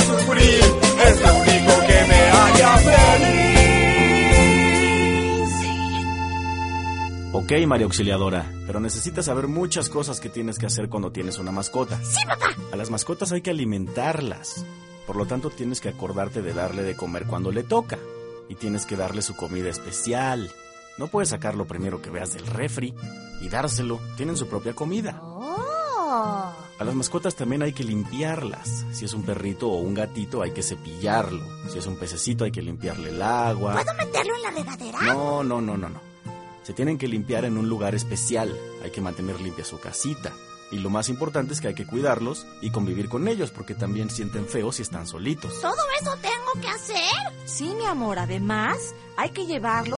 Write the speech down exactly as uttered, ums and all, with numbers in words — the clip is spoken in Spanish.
sufrir, es lo único que me haría feliz. Ok, María Auxiliadora, pero necesitas saber muchas cosas que tienes que hacer cuando tienes una mascota. ¡Sí, papá! A las mascotas hay que alimentarlas. Por lo tanto, tienes que acordarte de darle de comer cuando le toca. Y tienes que darle su comida especial. No puedes sacar lo primero que veas del refri y dárselo. Tienen su propia comida. ¡Oh! A las mascotas también hay que limpiarlas. Si es un perrito o un gatito, hay que cepillarlo. Si es un pececito, hay que limpiarle el agua. ¿Puedo meterlo en la regadera? No, no, no, no, no. Se tienen que limpiar en un lugar especial. Hay que mantener limpia su casita. Y lo más importante es que hay que cuidarlos y convivir con ellos, porque también sienten feo si están solitos. ¿Todo eso tengo que hacer? Sí, mi amor, además hay que llevarlo